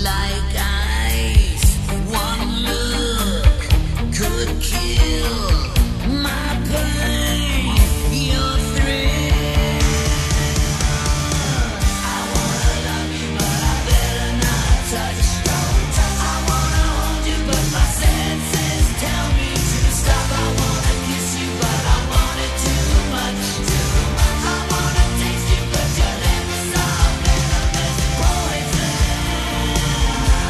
like ice. One look could kill my pain, your thrill. I wanna love you, but I better not touch. I wanna hold you, but my senses tell me to stop. I wanna kiss you, but I want it too much. I wanna taste you, but your lips are venomous poison.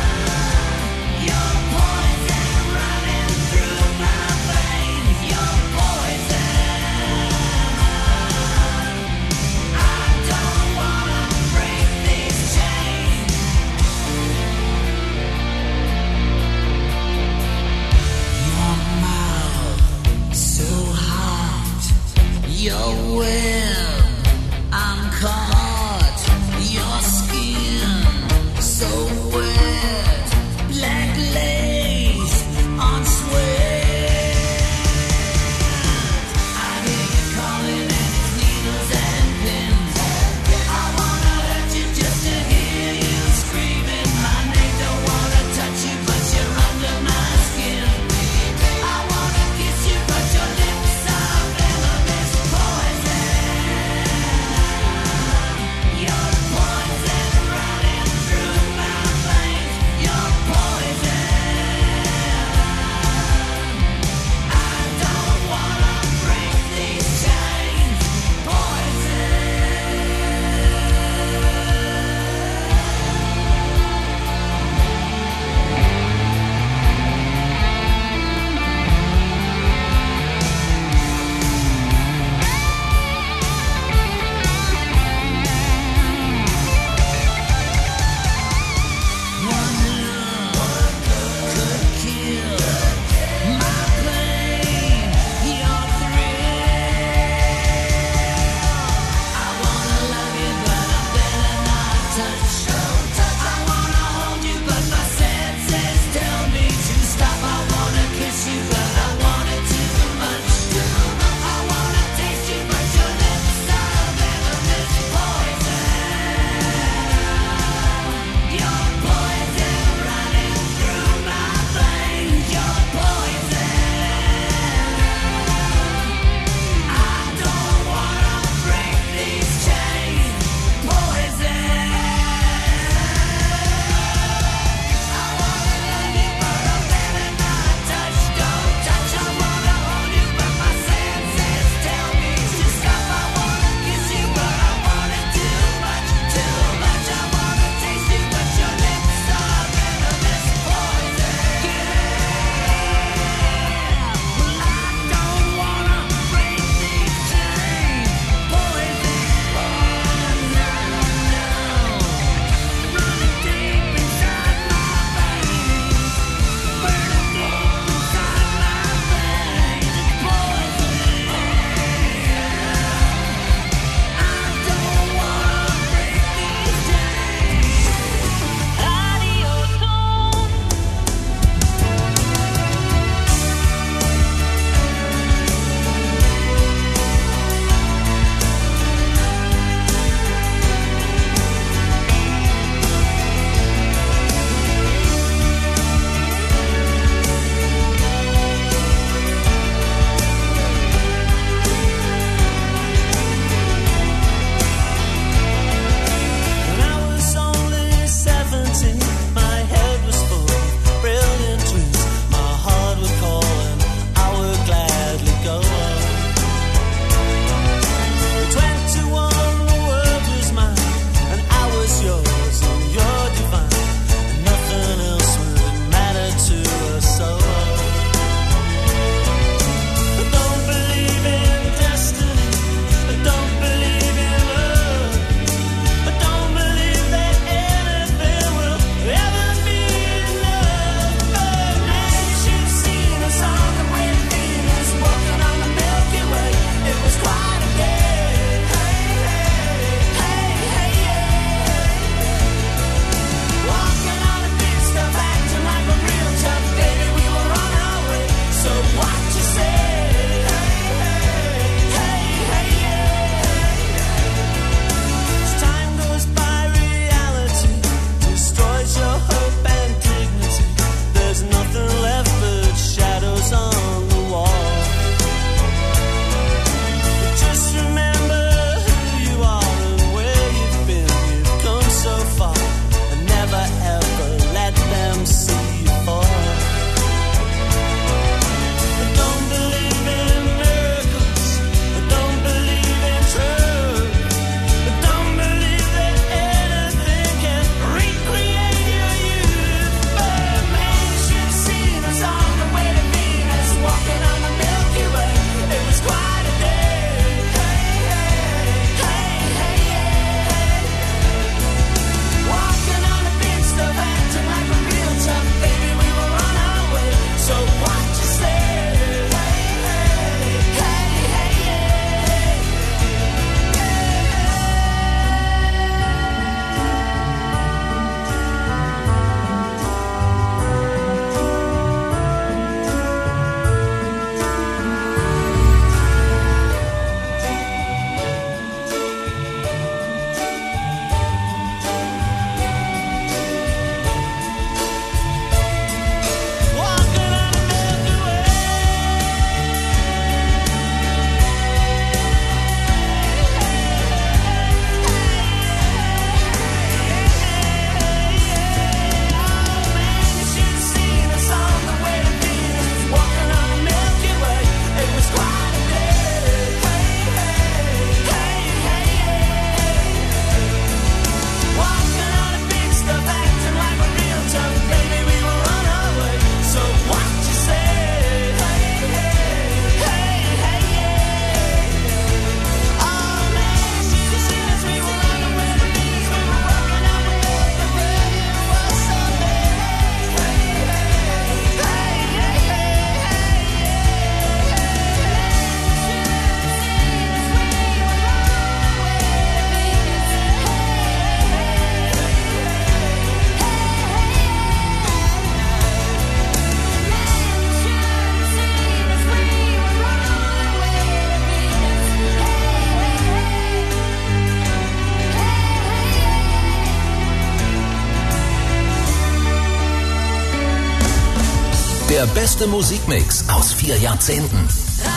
Der beste Musikmix aus 4 Jahrzehnten.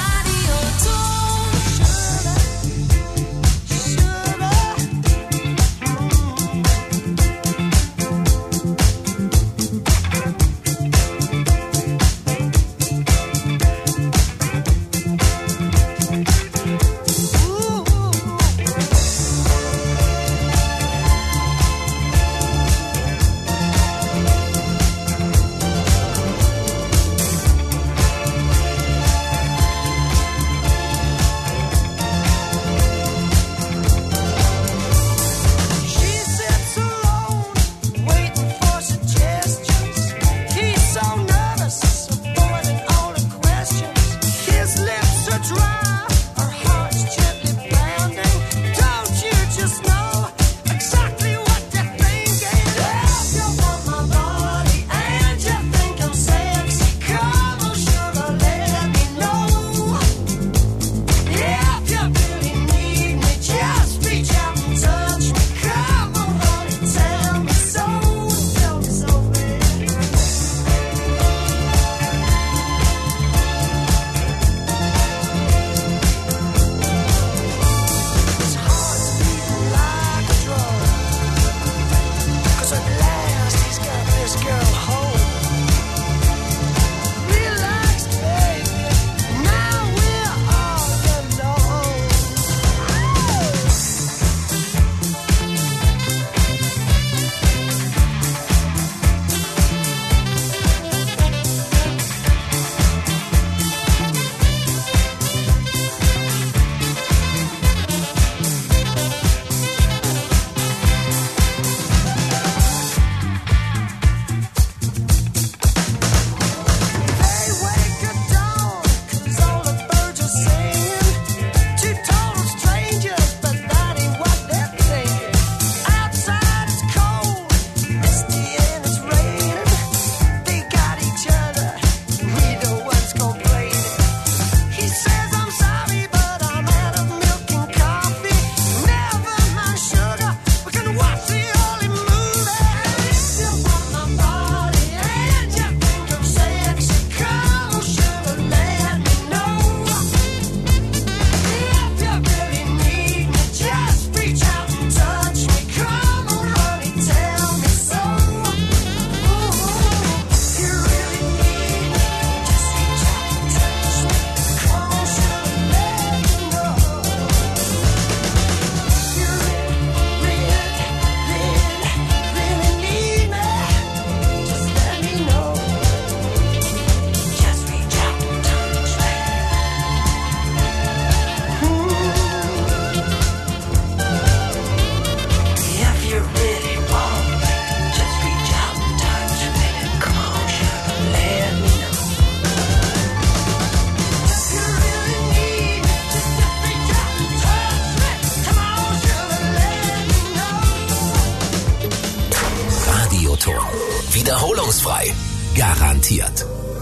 Wiederholungsfrei. Garantiert.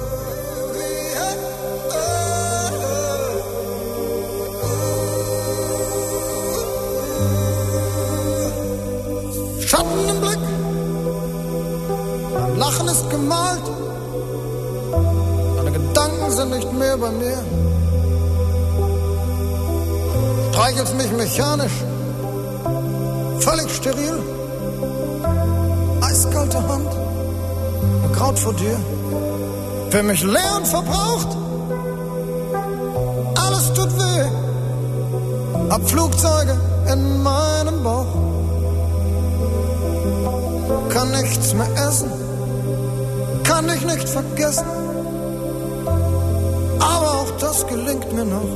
Schatten im Blick, mein Lachen ist gemalt, meine Gedanken sind nicht mehr bei mir. Streichelst mich mechanisch, völlig steril, eiskalte Hand, Kraut vor dir, für mich leer und verbraucht, alles tut weh, hab Flugzeuge in meinem Bauch, kann nichts mehr essen, kann dich nicht vergessen, aber auch das gelingt mir noch.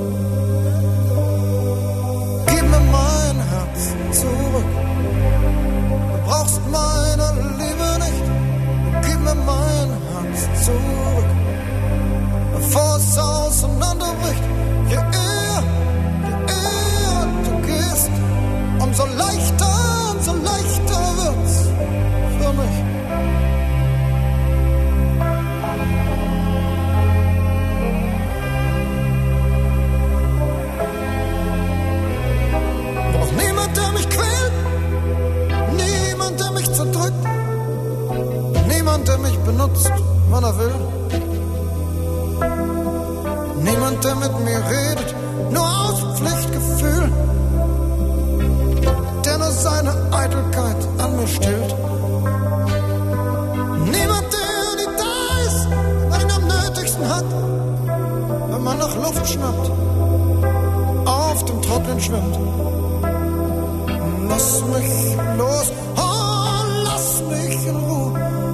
Gib mir mein Herz zurück, du brauchst meine Liebe nicht. Gib mir mein Herz zurück, bevor es auseinanderbricht. Je eher du gehst, umso leichter wird's für mich. Brauch niemand, der mich quält, niemand, der mich zerdrückt, niemand, der mich benutzt, wann er will. Niemand, der mit mir redet, nur aus Pflichtgefühl, der nur seine Eitelkeit an mir stillt. Niemand, der nie da ist, weil ihn am nötigsten hat, wenn man nach Luft schnappt, auf dem Trocknen schwimmt. Lass mich los, oh, lass mich in Ruhe.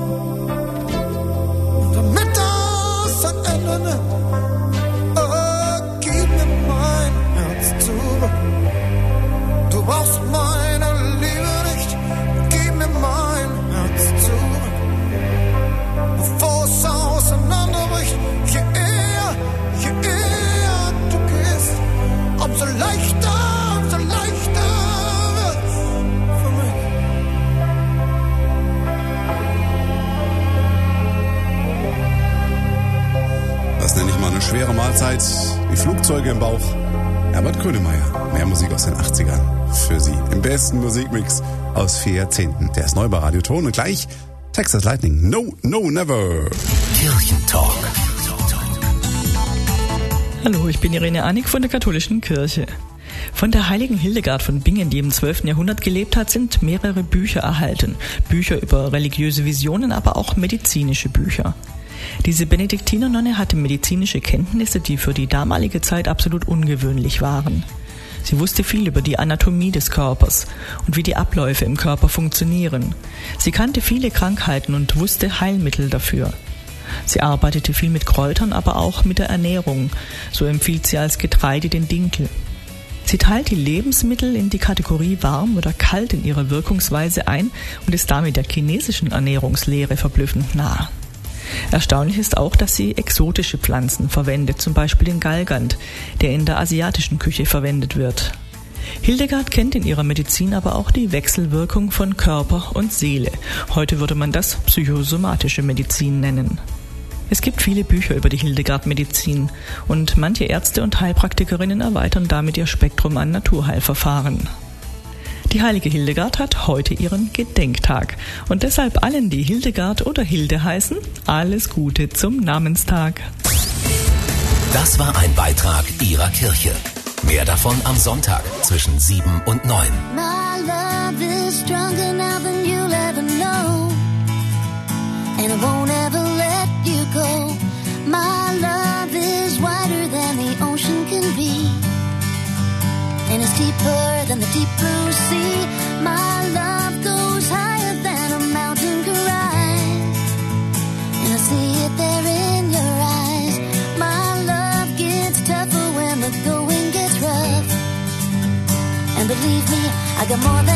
Und damit das ein Ende nimmt, oh, gib mir mein Herz zurück. Du brauchst meine Liebe nicht, gib mir mein Herz zurück. Bevor es auseinanderbricht, je eher du gehst, umso leichter wird's für mich. Das nenne ich mal eine schwere Mahlzeit. Die Flugzeuge im Bauch. Herbert Grönemeyer. Mehr Musik aus den 80ern. Für Sie. Im besten Musikmix aus 4 Jahrzehnten. Der ist neu bei Radio Ton. Und gleich Texas Lightning. No, never. Kirchentalk. Hallo, ich bin Irene Annig von der Katholischen Kirche. Von der heiligen Hildegard von Bingen, die im 12. Jahrhundert gelebt hat, sind mehrere Bücher erhalten. Bücher über religiöse Visionen, aber auch medizinische Bücher. Diese Benediktinernonne hatte medizinische Kenntnisse, die für die damalige Zeit absolut ungewöhnlich waren. Sie wusste viel über die Anatomie des Körpers und wie die Abläufe im Körper funktionieren. Sie kannte viele Krankheiten und wusste Heilmittel dafür. Sie arbeitete viel mit Kräutern, aber auch mit der Ernährung. So empfiehlt sie als Getreide den Dinkel. Sie teilt die Lebensmittel in die Kategorie warm oder kalt in ihrer Wirkungsweise ein und ist damit der chinesischen Ernährungslehre verblüffend nah. Erstaunlich ist auch, dass sie exotische Pflanzen verwendet, zum Beispiel den Galgant, der in der asiatischen Küche verwendet wird. Hildegard kennt in ihrer Medizin aber auch die Wechselwirkung von Körper und Seele. Heute würde man das psychosomatische Medizin nennen. Es gibt viele Bücher über die Hildegard-Medizin und manche Ärzte und Heilpraktikerinnen erweitern damit ihr Spektrum an Naturheilverfahren. Die heilige Hildegard hat heute ihren Gedenktag und deshalb allen, die Hildegard oder Hilde heißen, alles Gute zum Namenstag. Das war ein Beitrag Ihrer Kirche. Mehr davon am Sonntag zwischen 7 und 9. My love is stronger now than you'll ever know, and I won't ever let you go. My love is wider than the ocean can be, and it's deeper than the deep blue sea. My love goes higher than a mountain can rise, and I see it there in your eyes. My love gets tougher when the going gets rough, and believe me, I got more than